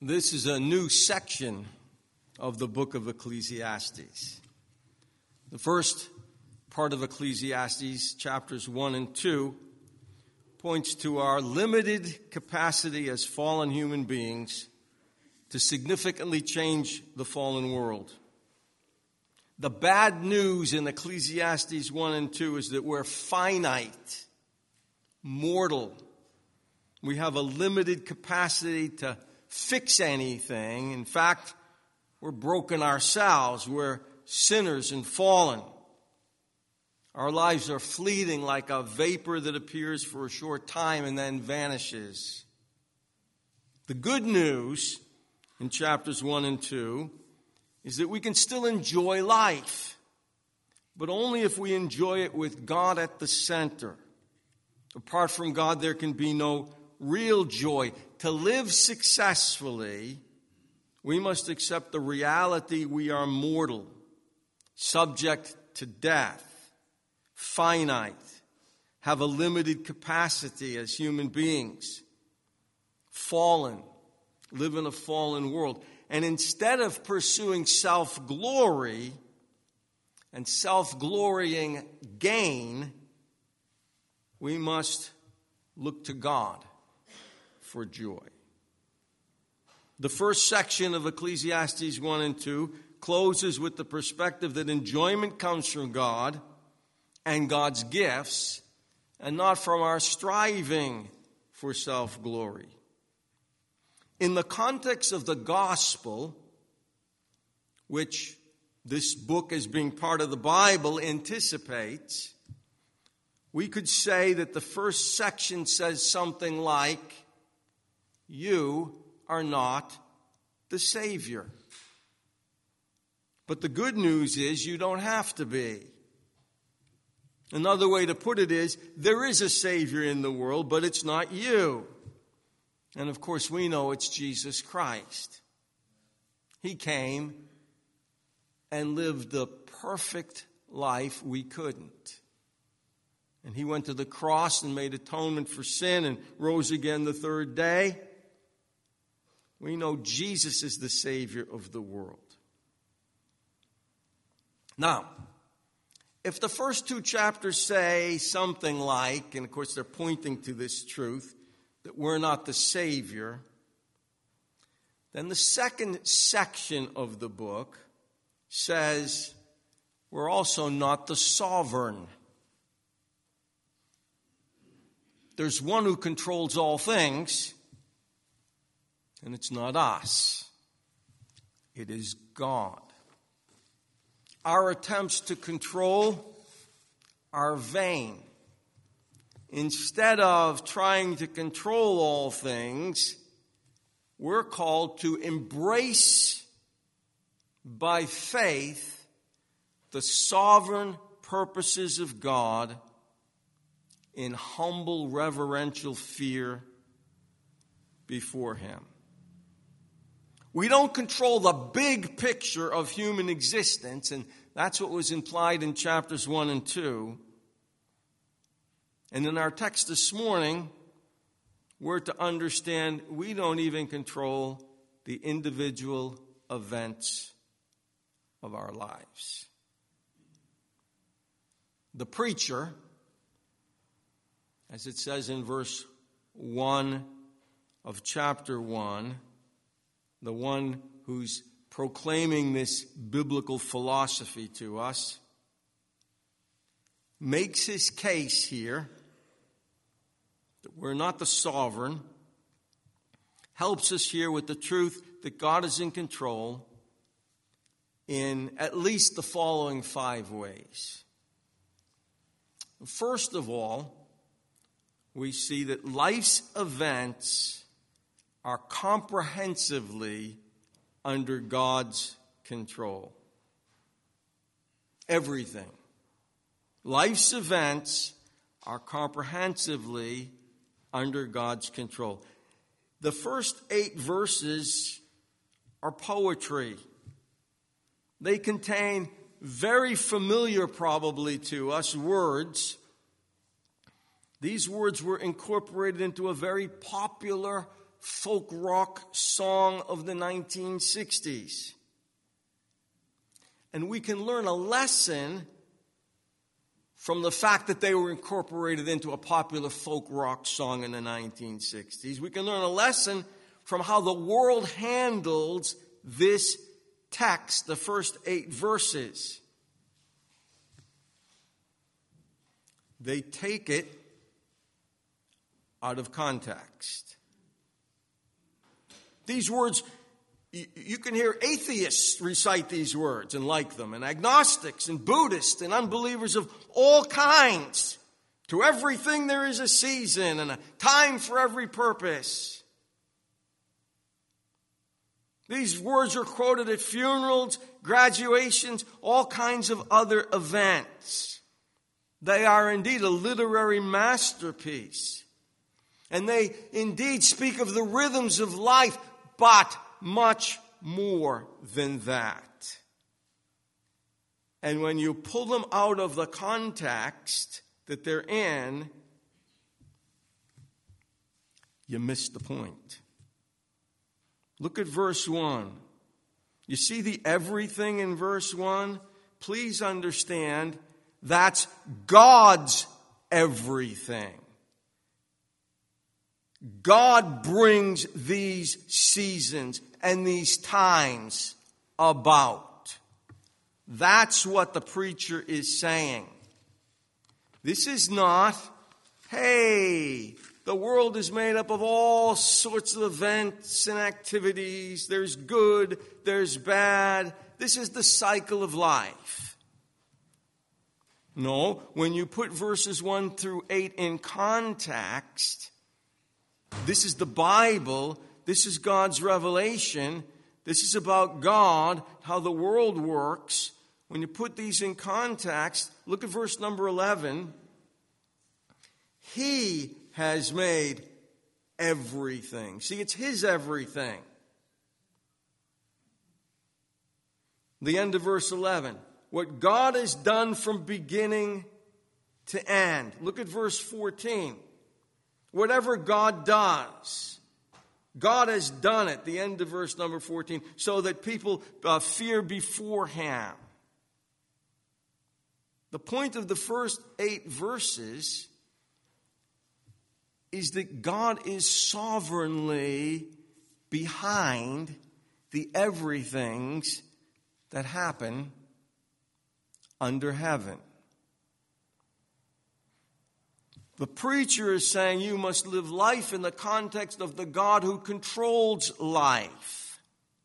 This is a new section of the book of Ecclesiastes. The first part of Ecclesiastes, chapters 1 and 2, points to our limited capacity as fallen human beings to significantly change the fallen world. The bad news in Ecclesiastes 1 and 2 is that we're finite, mortal. We have a limited capacity to fix anything. In fact, we're broken ourselves. We're sinners and fallen. Our lives are fleeting like a vapor that appears for a short time and then vanishes. The good news in chapters 1 and 2 is that we can still enjoy life, but only if we enjoy it with God at the center. Apart from God, there can be no real joy. To live successfully, we must accept the reality we are mortal, subject to death, finite, have a limited capacity as human beings, fallen, live in a fallen world. And instead of pursuing self-glory and self-glorying gain, we must look to God for joy. The first section of Ecclesiastes 1 and 2 closes with the perspective that enjoyment comes from God and God's gifts, and not from our striving for self-glory. In the context of the gospel, which this book as being part of the Bible anticipates, we could say that the first section says something like, you are not the Savior. But the good news is you don't have to be. Another way to put it is, there is a Savior in the world, but it's not you. And of course we know it's Jesus Christ. He came and lived the perfect life we couldn't. And he went to the cross and made atonement for sin and rose again the third day. We know Jesus is the Savior of the world. Now, if the first two chapters say something like, and of course they're pointing to this truth, that we're not the Savior, then the second section of the book says we're also not the sovereign. There's one who controls all things, and it's not us. It is God. Our attempts to control are vain. Instead of trying to control all things, we're called to embrace by faith the sovereign purposes of God in humble, reverential fear before Him. We don't control the big picture of human existence, and that's what was implied in chapters 1 and 2. And in our text this morning, we're to understand we don't even control the individual events of our lives. The preacher, as it says in verse 1 of chapter 1, the one who's proclaiming this biblical philosophy to us, makes his case here that we're not the sovereign, helps us here with the truth that God is in control in at least the following 5 ways. First of all, we see that life's events are comprehensively under God's control. Everything. Life's events are comprehensively under God's control. The first 8 verses are poetry. They contain very familiar, probably to us, words. These words were incorporated into a very popular folk rock song of the 1960s. And we can learn a lesson from the fact that they were incorporated into a popular folk rock song in the 1960s. We can learn a lesson from how the world handles this text, the first 8 verses. They take it out of context. These words, you can hear atheists recite these words and like them, and agnostics and Buddhists and unbelievers of all kinds. To everything there is a season and a time for every purpose. These words are quoted at funerals, graduations, all kinds of other events. They are indeed a literary masterpiece. And they indeed speak of the rhythms of life, but much more than that. And when you pull them out of the context that they're in, you miss the point. Look at verse 1. You see the everything in verse 1? Please understand that's God's everything. God brings these seasons and these times about. That's what the preacher is saying. This is not, hey, the world is made up of all sorts of events and activities. There's good, there's bad. This is the cycle of life. No, when you put verses 1 through 8 in context, this is the Bible. This is God's revelation. This is about God, how the world works. When you put these in context, look at verse number 11. He has made everything. See, it's His everything. The end of verse 11. What God has done from beginning to end. Look at verse 14. Whatever God does, God has done it, the end of verse number 14, so that people fear before Him. The point of the first 8 verses is that God is sovereignly behind the everythings that happen under heaven. The preacher is saying you must live life in the context of the God who controls life.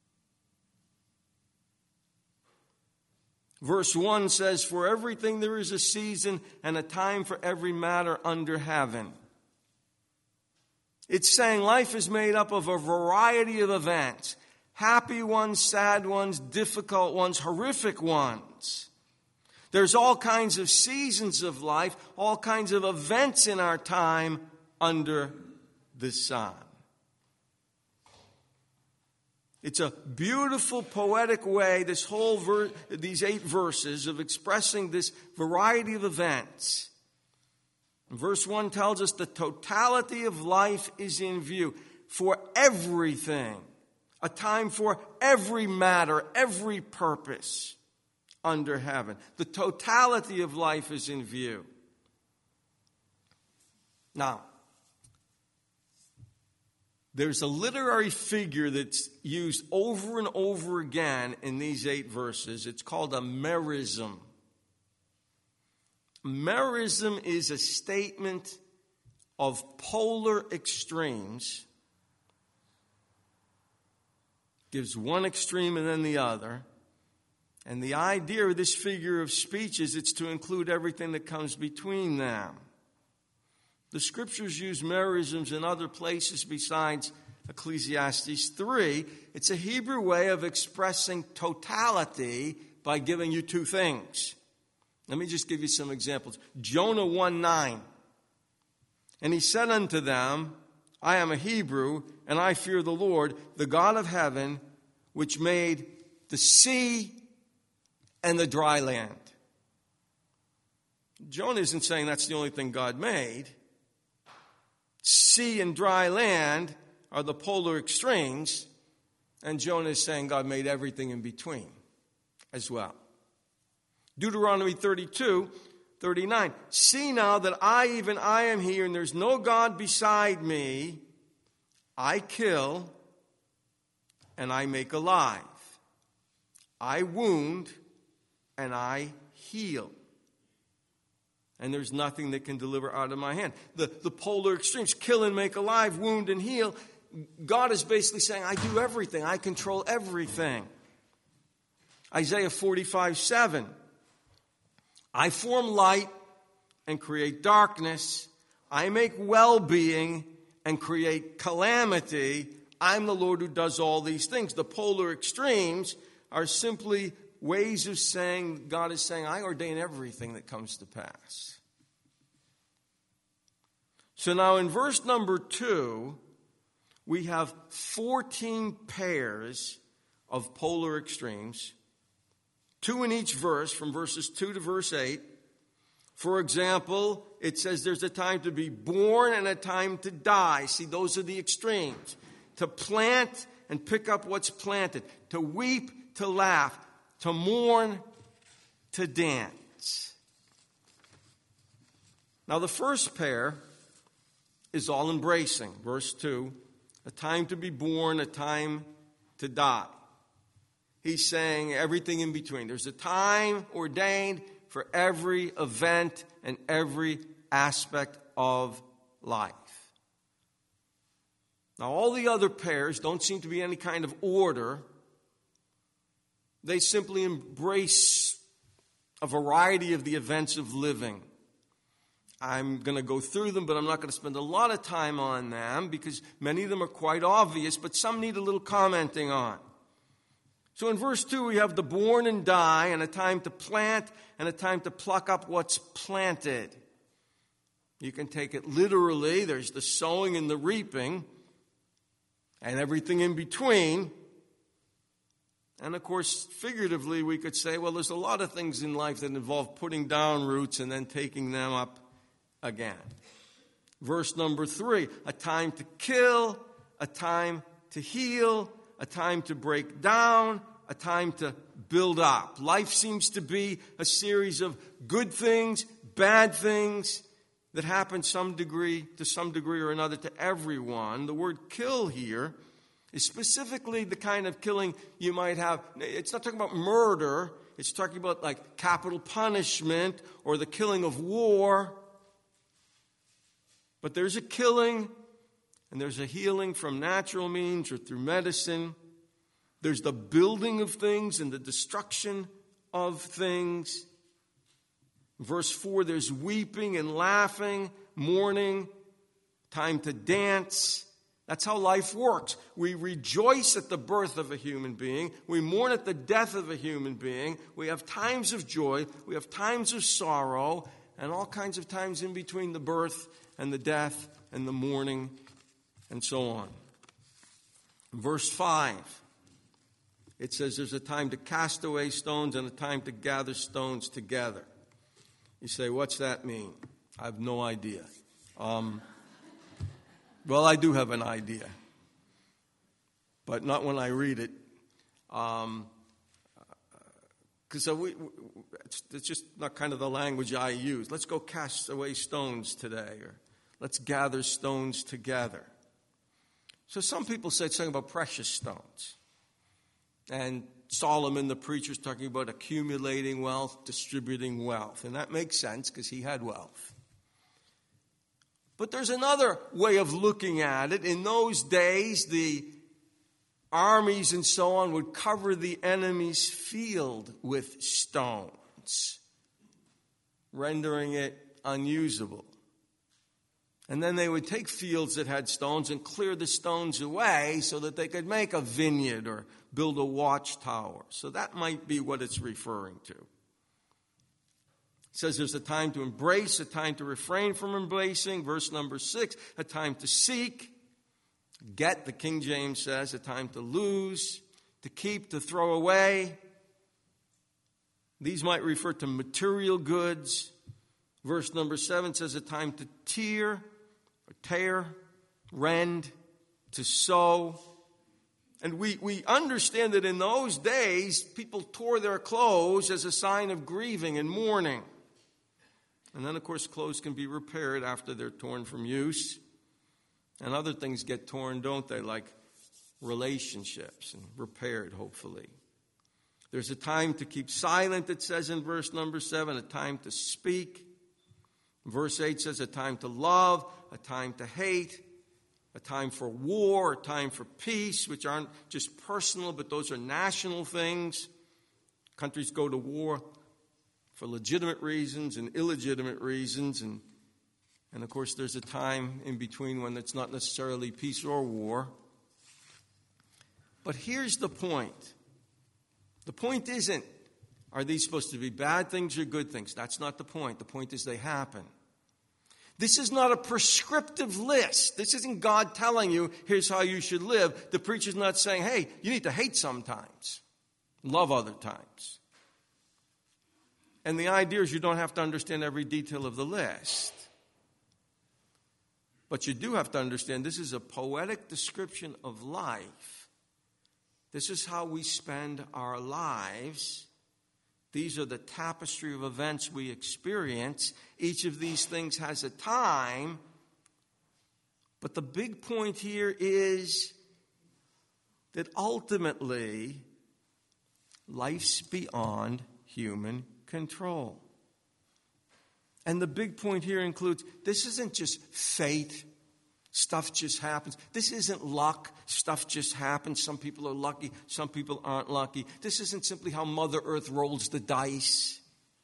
Verse 1 says, "For everything there is a season and a time for every matter under heaven." It's saying life is made up of a variety of events. Happy ones, sad ones, difficult ones, horrific ones. There's all kinds of seasons of life, all kinds of events in our time under the sun. It's a beautiful poetic way, this whole these 8 verses of expressing this variety of events. Verse 1 tells us the totality of life is in view for everything, a time for every matter, every purpose under heaven. The totality of life is in view. Now, there's a literary figure that's used over and over again in these 8 verses. It's called a merism. Merism is a statement of polar extremes. Gives one extreme and then the other. And the idea of this figure of speech is it's to include everything that comes between them. The Scriptures use merisms in other places besides Ecclesiastes 3. It's a Hebrew way of expressing totality by giving you 2 things. Let me just give you some examples. Jonah 1:9. "And he said unto them, I am a Hebrew, and I fear the Lord, the God of heaven, which made the sea and the dry land." Jonah isn't saying that's the only thing God made. Sea and dry land are the polar extremes, and Jonah is saying God made everything in between as well. Deuteronomy 32:39. See now that I am here, and there's no God beside me. I kill, and I make alive. I wound, and I heal. And there's nothing that can deliver out of my hand. The polar extremes, kill and make alive, wound and heal. God is basically saying, I do everything. I control everything. Isaiah 45:7. I form light and create darkness. I make well-being and create calamity. I'm the Lord who does all these things. The polar extremes are simply ways of saying, God is saying, I ordain everything that comes to pass. So now in verse number 2, we have 14 pairs of polar extremes, 2 in each verse, from verses 2 to verse 8. For example, it says there's a time to be born and a time to die. See, those are the extremes. To plant and pick up what's planted. To weep, to laugh. To mourn, to dance. Now the first pair is all embracing. Verse 2, a time to be born, a time to die. He's saying everything in between. There's a time ordained for every event and every aspect of life. Now, all the other pairs don't seem to be any kind of order. They simply embrace a variety of the events of living. I'm going to go through them, but I'm not going to spend a lot of time on them because many of them are quite obvious, but some need a little commenting on. So in verse 2, we have the born and die, and a time to plant, and a time to pluck up what's planted. You can take it literally. There's the sowing and the reaping, and everything in between. And of course, figuratively, we could say, well, there's a lot of things in life that involve putting down roots and then taking them up again. Verse number 3, a time to kill, a time to heal, a time to break down, a time to build up. Life seems to be a series of good things, bad things that happen to some degree or another to everyone. The word kill here is specifically the kind of killing you might have. It's not talking about murder. It's talking about like capital punishment or the killing of war. But there's a killing and there's a healing from natural means or through medicine. There's the building of things and the destruction of things. Verse 4, there's weeping and laughing, mourning, time to dance. That's how life works. We rejoice at the birth of a human being. We mourn at the death of a human being. We have times of joy. We have times of sorrow, and all kinds of times in between the birth and the death and the mourning and so on. Verse 5, it says there's a time to cast away stones and a time to gather stones together. You say, what's that mean? I have no idea. Well, I do have an idea, but not when I read it. Because it's just not kind of the language I use. Let's go cast away stones today, or let's gather stones together. So some people say it's something about precious stones. And Solomon, the preacher, is talking about accumulating wealth, distributing wealth. And that makes sense because he had wealth. But there's another way of looking at it. In those days, the armies and so on would cover the enemy's field with stones, rendering it unusable. And then they would take fields that had stones and clear the stones away so that they could make a vineyard or build a watchtower. So that might be what it's referring to. It says there's a time to embrace, a time to refrain from embracing. Verse number 6, a time to seek. Get, the King James says, a time to lose, to keep, to throw away. These might refer to material goods. Verse number 7 says a time to tear, rend, to sow. And we understand that in those days, people tore their clothes as a sign of grieving and mourning. And then, of course, clothes can be repaired after they're torn from use. And other things get torn, don't they? Like relationships, and repaired, hopefully. There's a time to keep silent, it says in verse number 7, a time to speak. Verse 8 says a time to love, a time to hate, a time for war, a time for peace, which aren't just personal, but those are national things. Countries go to war for legitimate reasons and illegitimate reasons. And of course, there's a time in between when it's not necessarily peace or war. But here's the point. The point isn't, are these supposed to be bad things or good things? That's not the point. The point is they happen. This is not a prescriptive list. This isn't God telling you, here's how you should live. The preacher's not saying, hey, you need to hate sometimes, love other times. And the idea is you don't have to understand every detail of the list. But you do have to understand this is a poetic description of life. This is how we spend our lives. These are the tapestry of events we experience. Each of these things has a time. But the big point here is that ultimately, life's beyond human control. And the big point here includes, this isn't just fate. Stuff just happens. This isn't luck. Stuff just happens. Some people are lucky. Some people aren't lucky. This isn't simply how Mother Earth rolls the dice.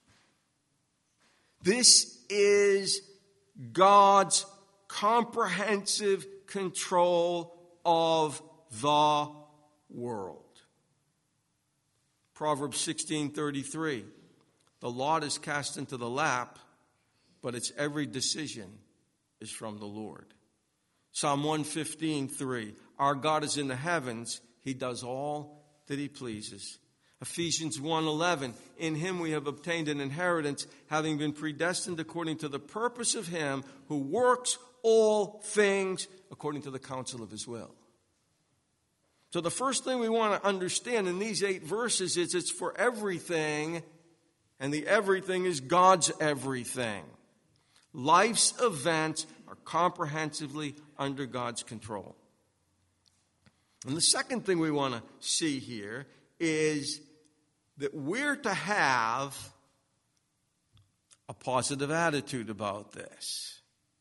This is God's comprehensive control of the world. Proverbs 16:33. The lot is cast into the lap, but its every decision is from the Lord. Psalm 115:3. Our God is in the heavens. He does all that he pleases. Ephesians 1:11. In him we have obtained an inheritance, having been predestined according to the purpose of him who works all things according to the counsel of his will. So the first thing we want to understand in these 8 verses is it's for everything, and the everything is God's everything. Life's events are comprehensively under God's control. And the second thing we want to see here is that we're to have a positive attitude about this.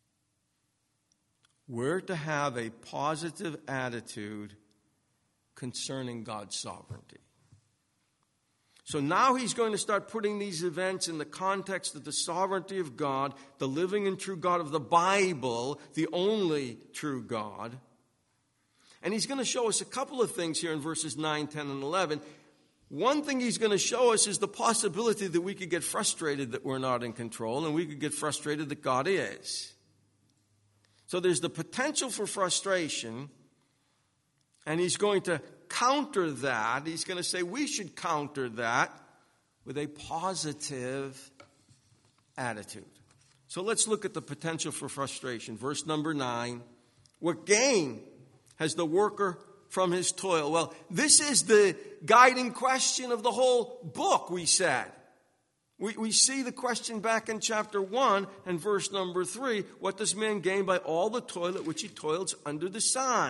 We're to have a positive attitude concerning God's sovereignty. So now he's going to start putting these events in the context of the sovereignty of God, the living and true God of the Bible, the only true God. And he's going to show us a couple of things here in verses 9, 10, and 11. One thing he's going to show us is the possibility that we could get frustrated that we're not in control, and we could get frustrated that God is. So there's the potential for frustration, and he's going to counter that. He's going to say we should counter that with a positive attitude. So let's look at the potential for frustration. Verse number 9. What gain has the worker from his toil? Well, this is the guiding question of the whole book, we said. We see the question back in chapter 1 and verse number 3. What does man gain by all the toil at which he toils under the sun?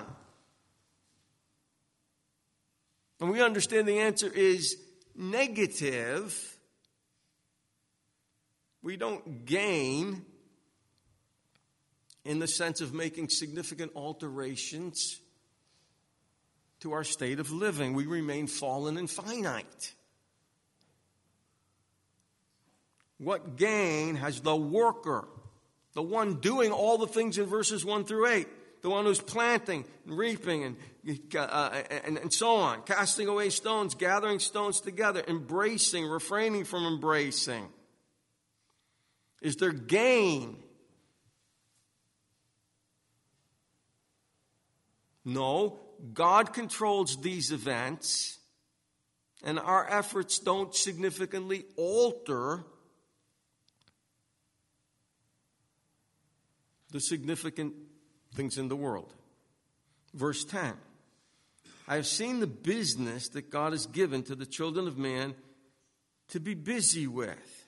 And we understand the answer is negative. We don't gain in the sense of making significant alterations to our state of living. We remain fallen and finite. What gain has the worker, the one doing all the things in verses 1 through 8? The one who's planting and reaping and so on, casting away stones, gathering stones together, embracing, refraining from embracing. Is there gain? No, God controls these events, and our efforts don't significantly alter the significant things in the world. Verse 10. I have seen the business that God has given to the children of man to be busy with.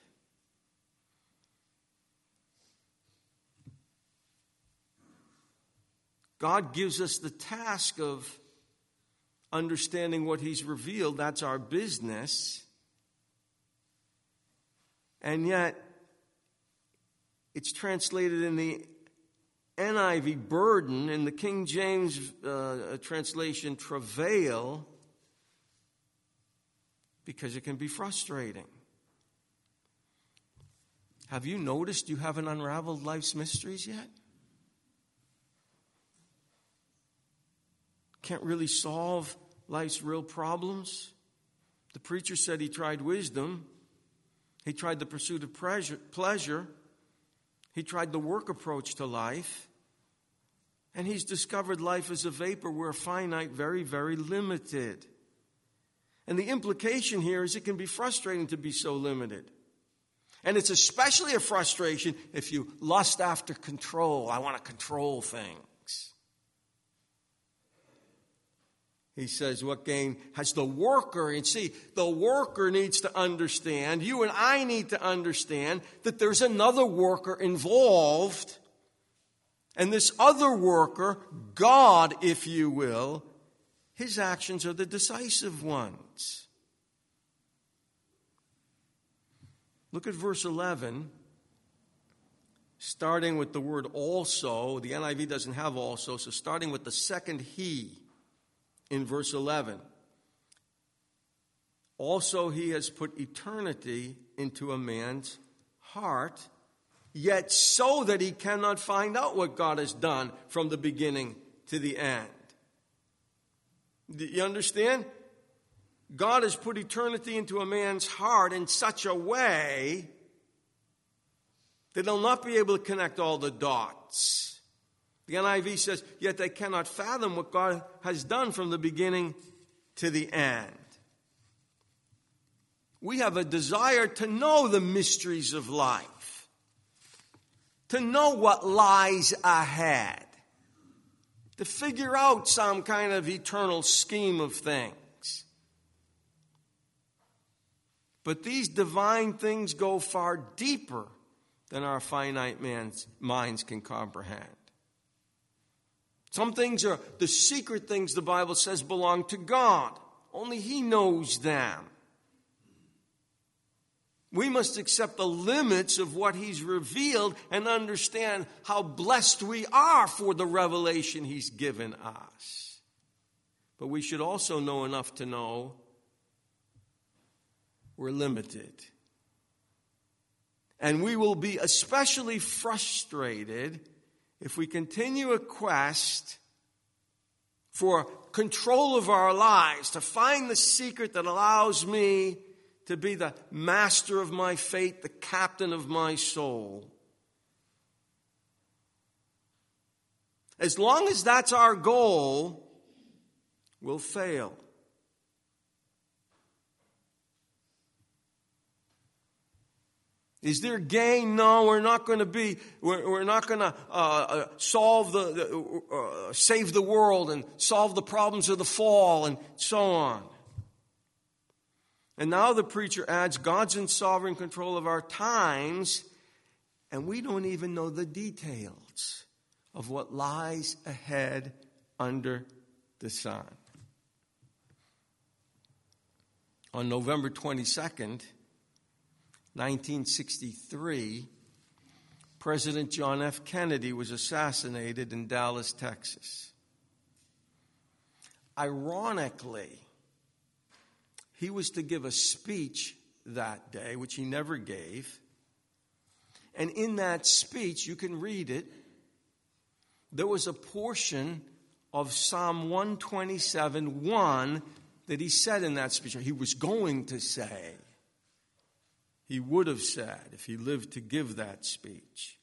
God gives us the task of understanding what He's revealed. That's our business. And yet, it's translated in the NIV burden, in the King James translation travail, because it can be frustrating. Have you noticed you haven't unraveled life's mysteries yet? Can't really solve life's real problems? The preacher said he tried wisdom. He tried the pursuit of pleasure. He tried the work approach to life. And he's discovered life as a vapor. We're finite, very, very limited. And the implication here is it can be frustrating to be so limited. And it's especially a frustration if you lust after control. I want to control things. He says, what gain has the worker? And see, the worker needs to understand, you and I need to understand that there's another worker involved. And this other worker, God, if you will, his actions are the decisive ones. Look at verse 11, starting with the word also. The NIV doesn't have also, so starting with the second he in verse 11. Also, he has put eternity into a man's heart, yet so that he cannot find out what God has done from the beginning to the end. Do you understand? God has put eternity into a man's heart in such a way that he'll not be able to connect all the dots. The NIV says, yet they cannot fathom what God has done from the beginning to the end. We have a desire to know the mysteries of life, to know what lies ahead, to figure out some kind of eternal scheme of things. But these divine things go far deeper than our finite minds can comprehend. Some things are the secret things the Bible says belong to God. Only He knows them. We must accept the limits of what He's revealed and understand how blessed we are for the revelation He's given us. But we should also know enough to know we're limited. And we will be especially frustrated if we continue a quest for control of our lives, to find the secret that allows me to be the master of my fate, the captain of my soul. As long as that's our goal, we'll fail. Is there gain? No, we're not going to save the world and solve the problems of the fall and so on. And now the preacher adds, God's in sovereign control of our times, and we don't even know the details of what lies ahead under the sun. On November 22nd, 1963, President John F. Kennedy was assassinated in Dallas, Texas. Ironically, he was to give a speech that day, which he never gave. And in that speech, you can read it, there was a portion of Psalm 127:1 that he said in that speech, he was going to say. He would have said if he lived to give that speech.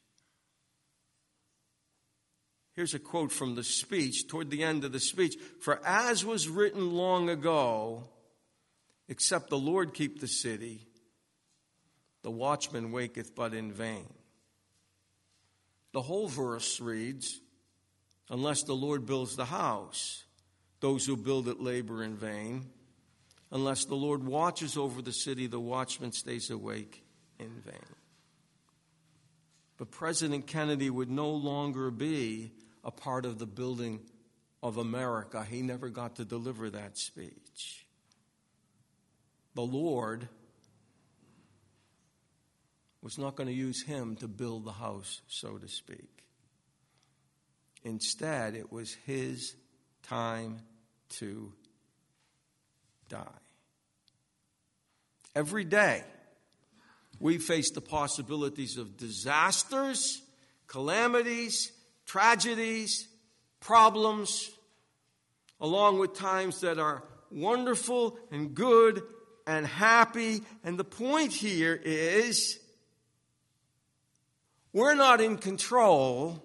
Here's a quote from the speech, toward the end of the speech. For as was written long ago, except the Lord keep the city, the watchman waketh but in vain. The whole verse reads, Unless the Lord builds the house, those who build it labor in vain. Unless the Lord watches over the city, the watchman stays awake in vain. But President Kennedy would no longer be a part of the building of America. He never got to deliver that speech. The Lord was not going to use him to build the house, so to speak. Instead, it was his time to die. Every day, we face the possibilities of disasters, calamities, tragedies, problems, along with times that are wonderful and good and happy. And the point here is, we're not in control,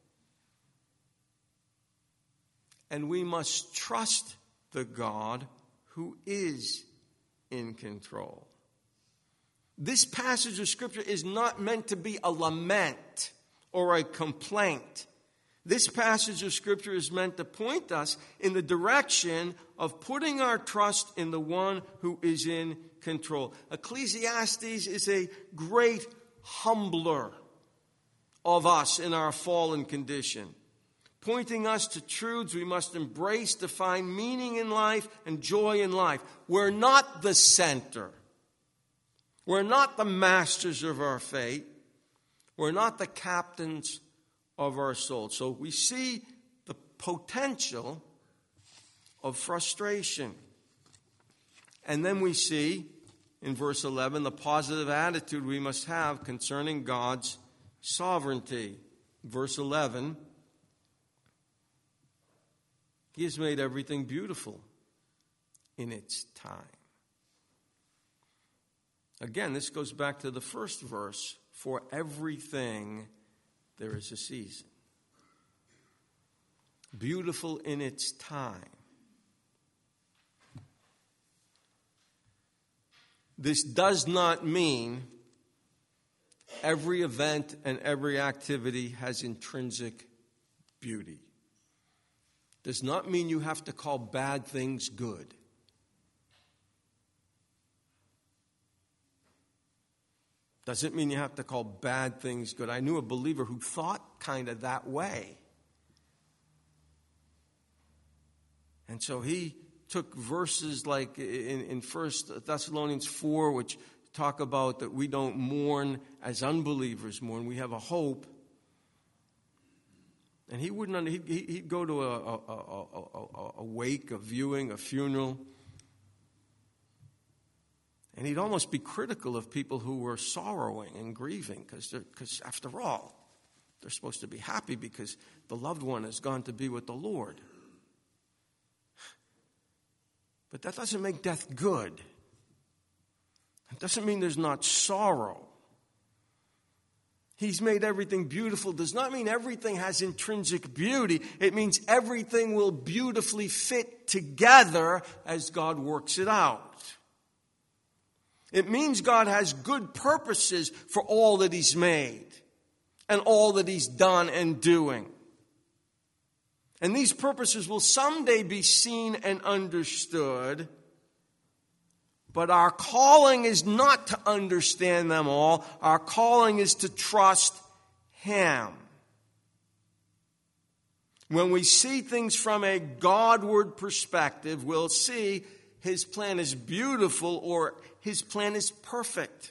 and we must trust the God who is in control. This passage of Scripture is not meant to be a lament or a complaint. This passage of Scripture is meant to point us in the direction of putting our trust in the one who is in control. Ecclesiastes is a great humbler of us in our fallen condition, pointing us to truths we must embrace to find meaning in life and joy in life. We're not the center. We're not the masters of our fate. We're not the captains of our soul. So we see the potential of frustration. And then we see, in verse 11, the positive attitude we must have concerning God's sovereignty. Verse 11, He has made everything beautiful in its time. Again, this goes back to the first verse. For everything there is a season. Beautiful in its time. This does not mean every event and every activity has intrinsic beauty. Does not mean you have to call bad things good. Doesn't mean you have to call bad things good. I knew a believer who thought kind of that way. And so he took verses like in 1 Thessalonians 4, which talk about that we don't mourn as unbelievers mourn. We have a hope. And he wouldn't. He'd go to a wake, a viewing, a funeral. And he'd almost be critical of people who were sorrowing and grieving because after all, they're supposed to be happy because the loved one has gone to be with the Lord. But that doesn't make death good. It doesn't mean there's not sorrow. He's made everything beautiful does not mean everything has intrinsic beauty. It means everything will beautifully fit together as God works it out. It means God has good purposes for all that He's made and all that He's done and doing. And these purposes will someday be seen and understood. But our calling is not to understand them all. Our calling is to trust Him. When we see things from a Godward perspective, we'll see His plan is beautiful or His plan is perfect.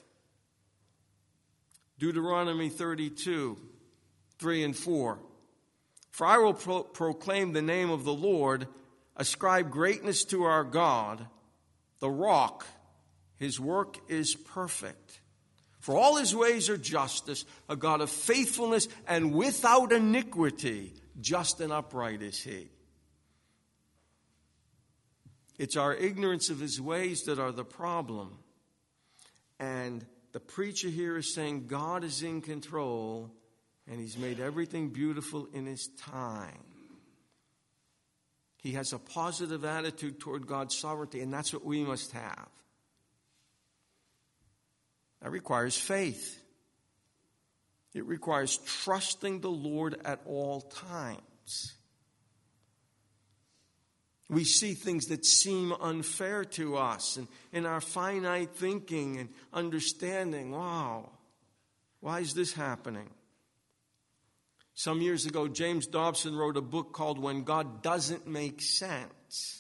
Deuteronomy 32, 3 and 4. For I will proclaim the name of the Lord, ascribe greatness to our God, the rock. His work is perfect. For all His ways are justice, a God of faithfulness and without iniquity. Just and upright is He. It's our ignorance of His ways that are the problem. And the preacher here is saying God is in control and He's made everything beautiful in His time. He has a positive attitude toward God's sovereignty, and that's what we must have. That requires faith. It requires trusting the Lord at all times. We see things that seem unfair to us, and in our finite thinking and understanding, wow, why is this happening? Some years ago, James Dobson wrote a book called When God Doesn't Make Sense.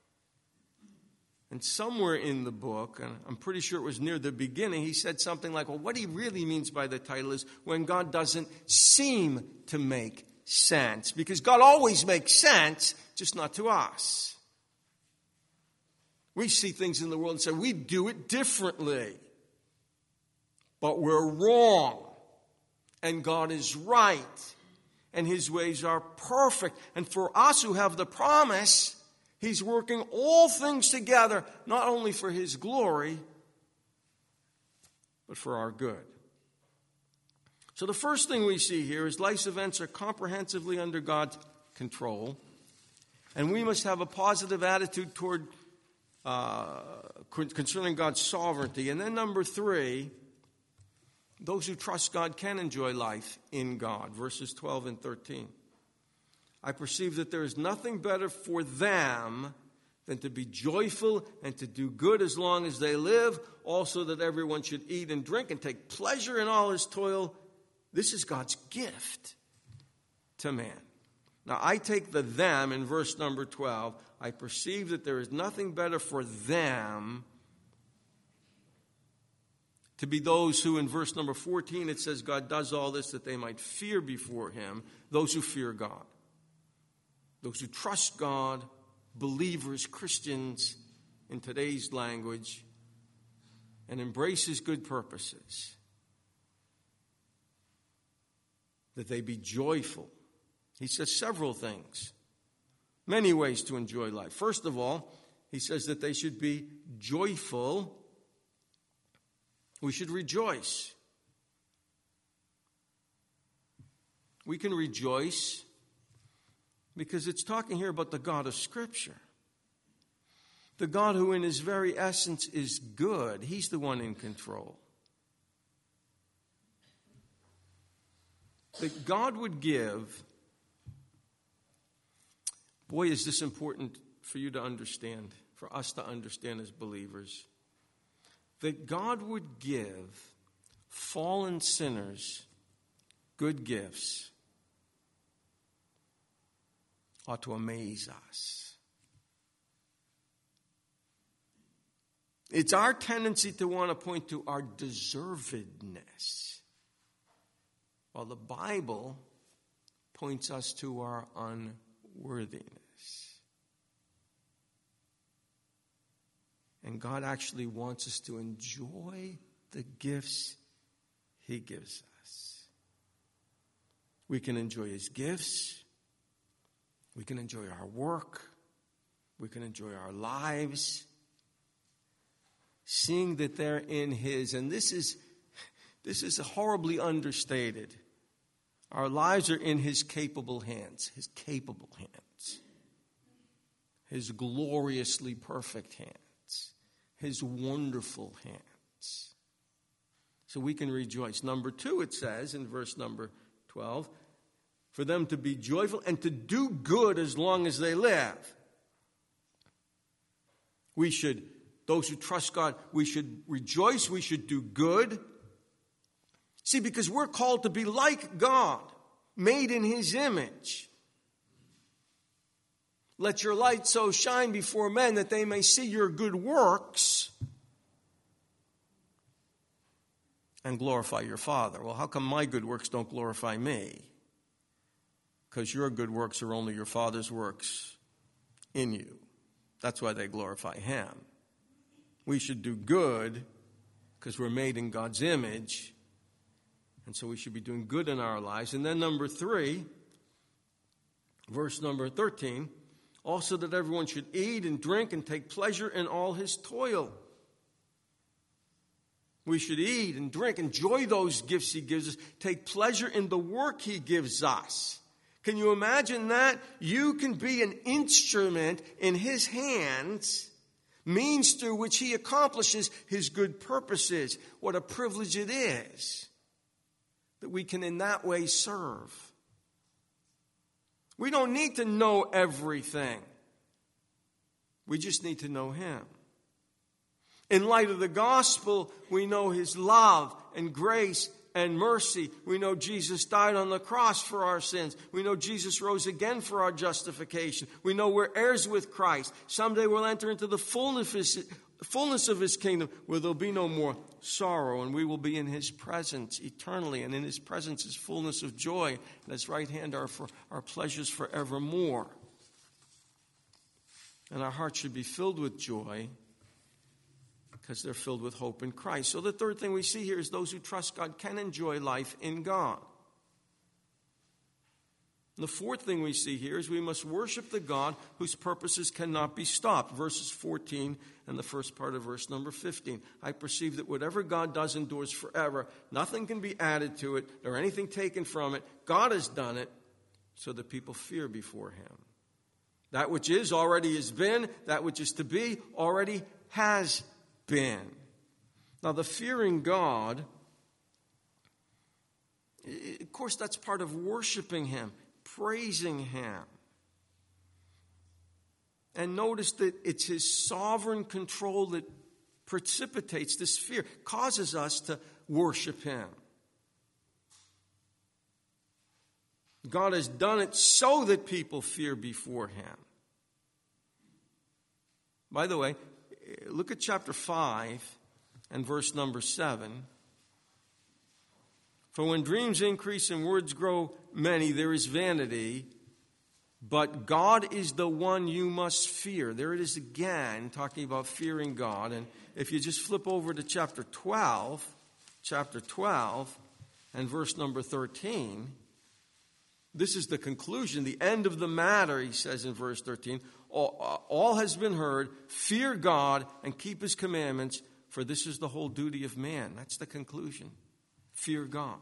And somewhere in the book, and I'm pretty sure it was near the beginning, he said something like, well, what he really means by the title is when God doesn't seem to make sense. Because God always makes sense, just not to us. We see things in the world and say, we do it differently. But we're wrong. And God is right. And His ways are perfect. And for us who have the promise, He's working all things together, not only for His glory, but for our good. So the first thing we see here is life's events are comprehensively under God's control. And we must have a positive attitude toward concerning God's sovereignty. And then number 3, those who trust God can enjoy life in God. Verses 12 and 13. I perceive that there is nothing better for them than to be joyful and to do good as long as they live. Also that everyone should eat and drink and take pleasure in all his toil. This is God's gift to man. Now I take the them in verse number 12. I perceive that there is nothing better for them to be those who, in verse number 14, it says God does all this that they might fear before Him, those who fear God. Those who trust God, believers, Christians, in today's language, and embrace His good purposes. That they be joyful. He says several things. Many ways to enjoy life. First of all, He says that they should be joyful. We should rejoice. We can rejoice because it's talking here about the God of Scripture. The God who in His very essence is good. He's the one in control. That God would give, boy, is this important for you to understand, for us to understand as believers. That God would give fallen sinners good gifts ought to amaze us. It's our tendency to want to point to our deservedness, while the Bible points us to our unworthiness. And God actually wants us to enjoy the gifts He gives us. We can enjoy His gifts. We can enjoy our work. We can enjoy our lives. Seeing that they're in His, and this is horribly understated. Our lives are in His capable hands. His capable hands. His gloriously perfect hands. His wonderful hands. So we can rejoice. Number 2, it says in verse number 12, for them to be joyful and to do good as long as they live. We should, those who trust God, we should rejoice, we should do good. See, because we're called to be like God, made in His image. Let your light so shine before men that they may see your good works and glorify your Father. Well, how come my good works don't glorify me? Because your good works are only your Father's works in you. That's why they glorify Him. We should do good because we're made in God's image. And so we should be doing good in our lives. And then number 3, verse number 13, also that everyone should eat and drink and take pleasure in all his toil. We should eat and drink, enjoy those gifts He gives us, take pleasure in the work He gives us. Can you imagine that? You can be an instrument in His hands, means through which He accomplishes His good purposes. What a privilege it is that we can in that way serve. We don't need to know everything. We just need to know Him. In light of the gospel, we know His love and grace and mercy. We know Jesus died on the cross for our sins. We know Jesus rose again for our justification. We know we're heirs with Christ. Someday we'll enter into the fullness of His kingdom, where there'll be no more sorrow, and we will be in His presence eternally. And in His presence is fullness of joy, and at His right hand are for our pleasures forevermore. And our hearts should be filled with joy because they're filled with hope in Christ. So the third thing we see here is those who trust God can enjoy life in God. And the fourth thing we see here is we must worship the God whose purposes cannot be stopped. Verses 14 and the first part of verse number 15. I perceive that whatever God does endures forever. Nothing can be added to it or anything taken from it. God has done it so that people fear before Him. That which is already has been. That which is to be already has been. Now, the fearing God, of course, that's part of worshiping Him, praising Him. And notice that it's His sovereign control that precipitates this fear, causes us to worship Him. God has done it so that people fear before Him. By the way, look at chapter 5 and verse number 7. For when dreams increase and words grow many, there is vanity. But God is the one you must fear. There it is again, talking about fearing God. And if you just flip over to chapter 12 and verse number 13, this is the conclusion, the end of the matter, he says in verse 13. All has been heard. Fear God and keep His commandments, for this is the whole duty of man. That's the conclusion. Fear God.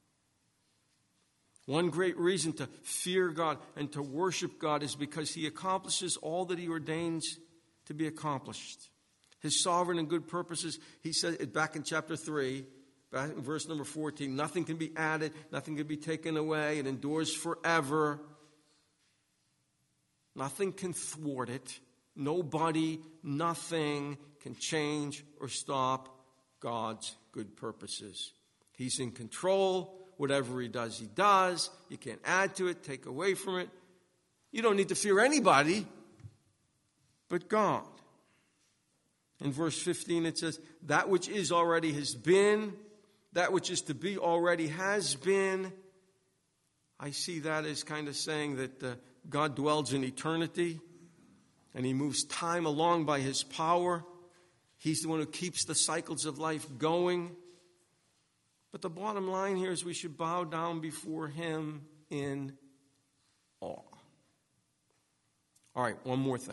One great reason to fear God and to worship God is because He accomplishes all that He ordains to be accomplished. His sovereign and good purposes, He said back in chapter 3, back in verse number 14, nothing can be added, nothing can be taken away. It endures forever. Nothing can thwart it. Nobody, nothing can change or stop God's good purposes. He's in control. Whatever He does, He does. You can't add to it, take away from it. You don't need to fear anybody but God. In verse 15 it says, that which is already has been, that which is to be already has been. I see that as kind of saying that God dwells in eternity and He moves time along by His power. He's the one who keeps the cycles of life going. But the bottom line here is we should bow down before Him in awe. All right, one more thing.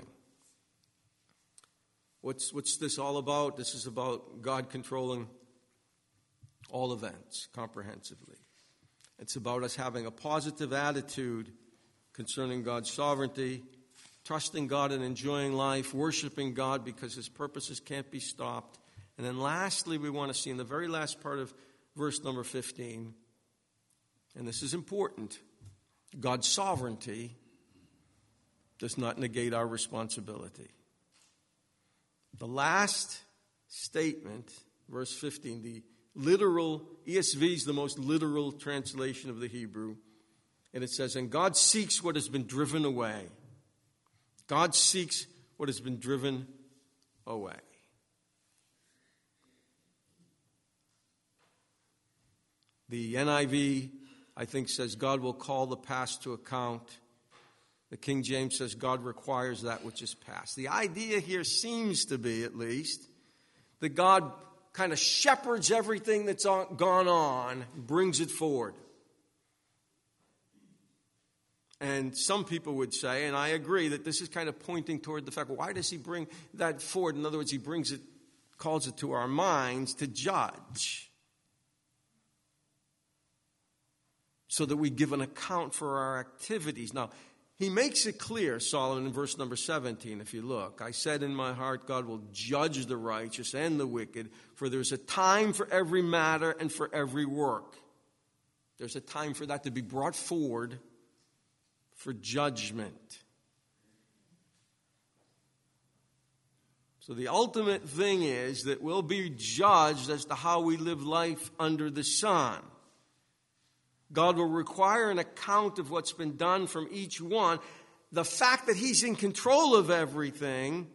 What's this all about? This is about God controlling all events comprehensively. It's about us having a positive attitude concerning God's sovereignty, trusting God and enjoying life, worshiping God because His purposes can't be stopped. And then lastly, we want to see in the very last part of verse number 15, and this is important, God's sovereignty does not negate our responsibility. The last statement, verse 15, the literal, ESV is the most literal translation of the Hebrew. And it says, and God seeks what has been driven away. God seeks what has been driven away. The NIV, I think, says God will call the past to account. The King James says God requires that which is past. The idea here seems to be, at least, that God kind of shepherds everything that's gone on, brings it forward. And some people would say, and I agree, that this is kind of pointing toward the fact, well, why does He bring that forward? In other words, He brings it, calls it to our minds to judge, so that we give an account for our activities. Now, He makes it clear, Solomon, in verse number 17, if you look, I said in my heart, God will judge the righteous and the wicked, for there's a time for every matter and for every work. There's a time for that to be brought forward for judgment. So the ultimate thing is that we'll be judged as to how we live life under the sun. God will require an account of what's been done from each one. The fact that He's in control of everything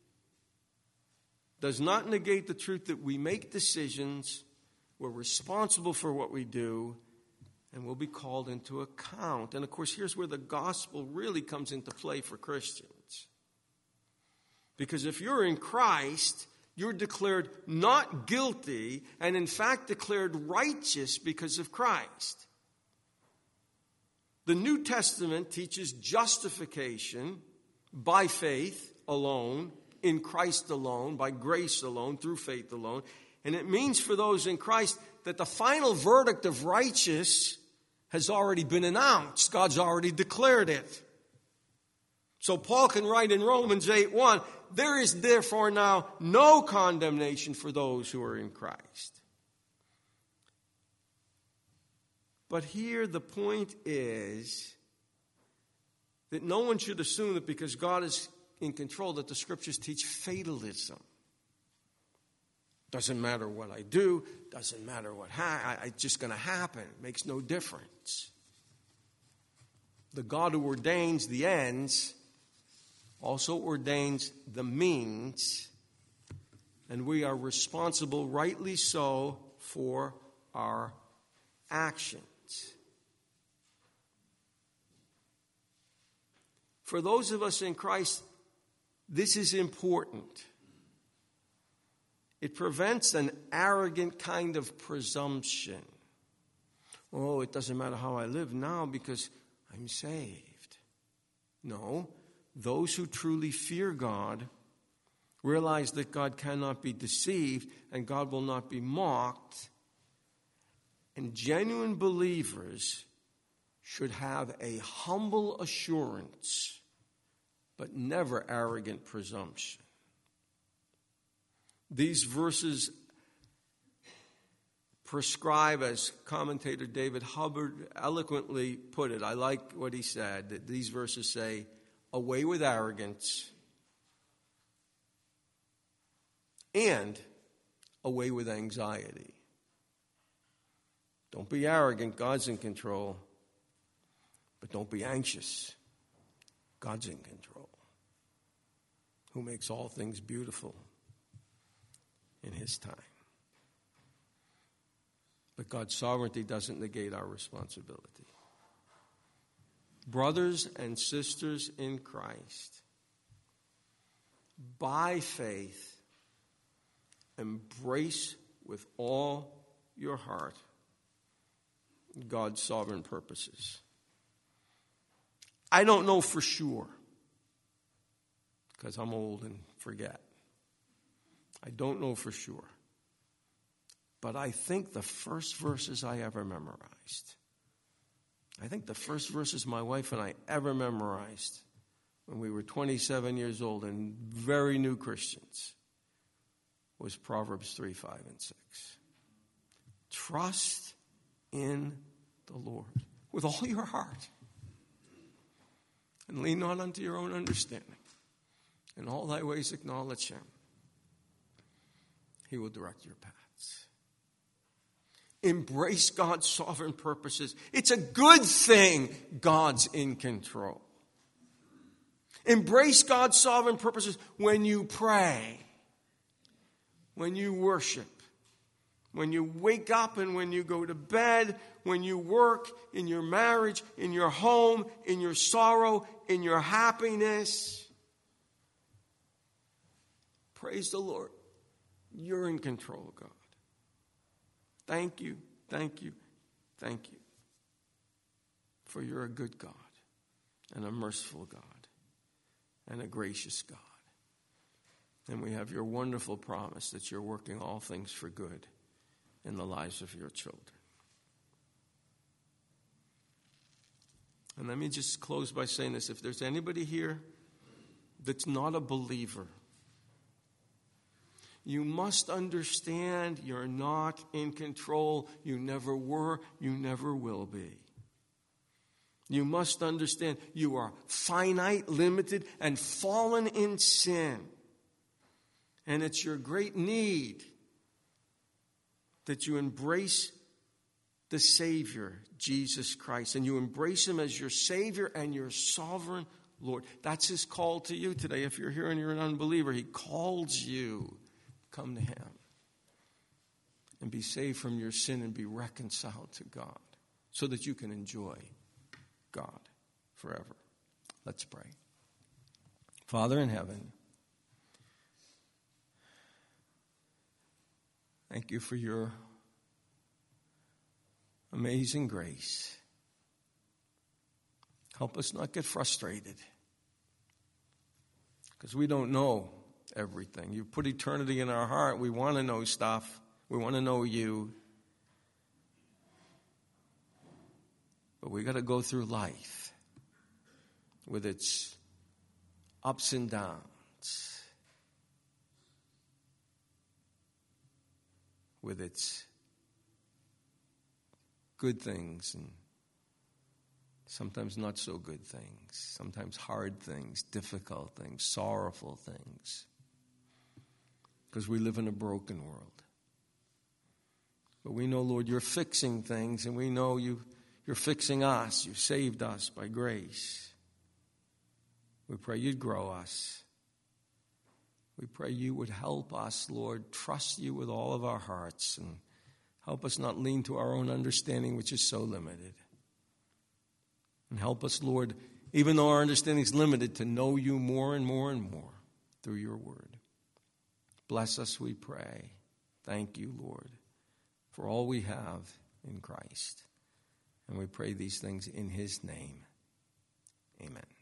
does not negate the truth that we make decisions, we're responsible for what we do, and we'll be called into account. And of course, here's where the gospel really comes into play for Christians. Because if you're in Christ, you're declared not guilty, and in fact declared righteous because of Christ. The New Testament teaches justification by faith alone, in Christ alone, by grace alone, through faith alone. And it means for those in Christ that the final verdict of righteous has already been announced. God's already declared it. So Paul can write in Romans 8:1, there is therefore now no condemnation for those who are in Christ. But here the point is that no one should assume that because God is in control that the Scriptures teach fatalism. Doesn't matter what I do, doesn't matter what it's just going to happen. It makes no difference. The God who ordains the ends also ordains the means, and we are responsible, rightly so, for our actions. For those of us in Christ, this is important. It prevents an arrogant kind of presumption. Oh, it doesn't matter how I live now because I'm saved. No, those who truly fear God realize that God cannot be deceived and God will not be mocked. And genuine believers should have a humble assurance, but never arrogant presumption. These verses prescribe, as commentator David Hubbard eloquently put it, I like what he said, that these verses say, away with arrogance and away with anxiety. Don't be arrogant, God's in control. But don't be anxious, God's in control. Who makes all things beautiful in His time. But God's sovereignty doesn't negate our responsibility. Brothers and sisters in Christ, by faith, embrace with all your heart God's sovereign purposes. I don't know for sure, because I'm old and forget. I don't know for sure. But I think the first verses I ever memorized, I think the first verses my wife and I ever memorized when we were 27 years old and very new Christians, was Proverbs 3, 5, and 6. Trust in the Lord with all your heart. And lean not unto your own understanding. In all thy ways acknowledge Him. He will direct your paths. Embrace God's sovereign purposes. It's a good thing God's in control. Embrace God's sovereign purposes when you pray, when you worship, when you wake up and when you go to bed, when you work, in your marriage, in your home, in your sorrow, in your happiness. Praise the Lord. You're in control, God. Thank you, thank you, thank you. For you're a good God and a merciful God and a gracious God. And we have your wonderful promise that you're working all things for good in the lives of your children. And let me just close by saying this. If there's anybody here that's not a believer, you must understand you're not in control. You never were. You never will be. You must understand you are finite, limited, and fallen in sin. And it's your great need that you embrace the Savior, Jesus Christ, and you embrace him as your Savior and your sovereign Lord. That's his call to you today. If you're here and you're an unbeliever, he calls you. Come to him and be saved from your sin and be reconciled to God so that you can enjoy God forever. Let's pray. Father in heaven, thank you for your amazing grace. Help us not get frustrated because we don't know everything. You put eternity in our heart. We want to know stuff. We want to know you. But we got to go through life with its ups and downs, with its good things and sometimes not so good things, sometimes hard things, difficult things, sorrowful things, because we live in a broken world. But we know, Lord, you're fixing things, and we know you're fixing us. You saved us by grace. We pray you'd grow us. We pray you would help us, Lord, trust you with all of our hearts and help us not lean to our own understanding, which is so limited. And help us, Lord, even though our understanding is limited, to know you more and more and more through your word. Bless us, we pray. Thank you, Lord, for all we have in Christ. And we pray these things in his name. Amen.